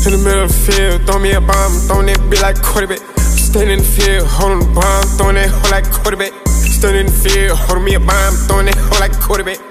In the middle of the field, throw me a bomb, throwing that bitch like quarterback. Standing in the field, holding the bomb, throwing that hoe like quarterback. Standing in the field, holding me a bomb, throwing that hoe like quarterback.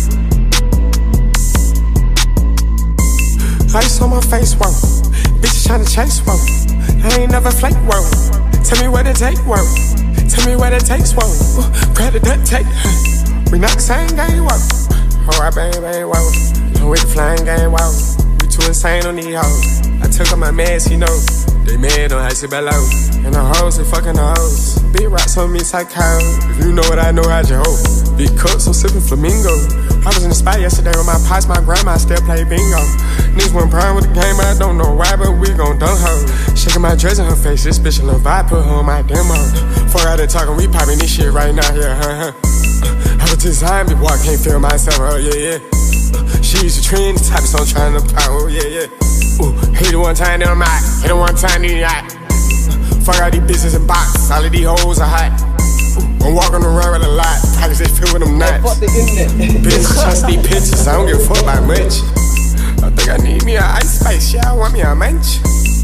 Ice on my face, whoa. Bitches tryna chase, whoa. I ain't never flake, whoa. Tell me what it take, whoa. Tell me what it takes, whoa. Grab the duct tape. We not the same game, whoa. Oh, I bang, bang, whoa. I'm with the flying game, whoa. We too insane on these hoes. I took off my mask, you know. They mad on icy below. And the hoes, they fucking the hoes. Big rocks on me, psycho. If you know what I know, how'd you hope? Big cups, I'm sipping flamingo. I was in the spot yesterday with my pops, my grandma still play bingo. Niggas went prime with the game, I don't know why, but we gon' dunk her. Shaking my dress in her face, this bitch a little vibe, put her on my demo. Before I done talking, we popping this shit right now, yeah, I was designed before I can't feel myself, oh yeah, yeah. She's a trend, the type of song trying to pop, oh yeah, yeah. Ooh, hit it one time, then I'm out. Hit it one time, then I'm out. Fuck all these bitches and box, all of these hoes are hot. I'm walking around with a lot, pockets they fill with them nuts. Bitch, trust these pictures, I don't give a fuck about much. I think I need me an ice spice, yeah, I want me a munch.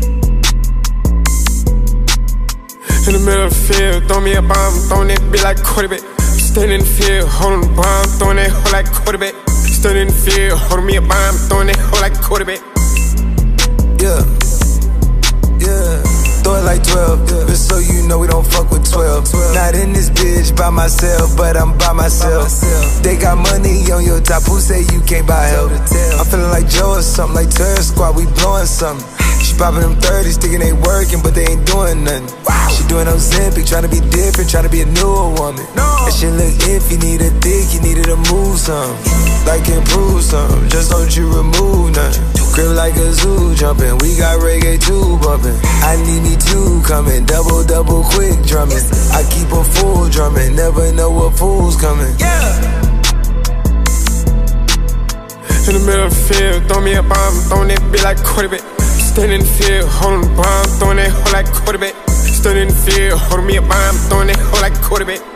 In the middle of the field, throw me a bomb, throwing that bitch like quarterback. Standing in the field, holding the bomb, throwing that hoe like quarterback. Standing in the field, holding me a bomb, throwing that hoe like quarterback. Yeah, yeah. Throw it like 12, yeah. Just so you know we don't fuck with 12. Not in this bitch by myself, but I'm by myself. They got money on your top, who say you can't buy help? I'm feeling like Joe or something, like Terror Squad, we blowing something. She popping them 30s, thinking they working, but they ain't doing nothing. She doing Ozempic, trying to be different, trying to be a newer woman. That shit look if you need a dick, you needed to move some. Like improve some, just don't you remove nothing. Crib like a zoo jumping, we got reggae too bumping. I need me two coming, double quick drumming. I keep a full drumming, never know what fool's coming. In the middle of the field, throw me a bomb, throwing that bitch like quarterback. Standing in the field, holding the bomb, throwing that hoe like quarterback. Standing in the field, holding me a bomb, throwing that hoe like quarterback.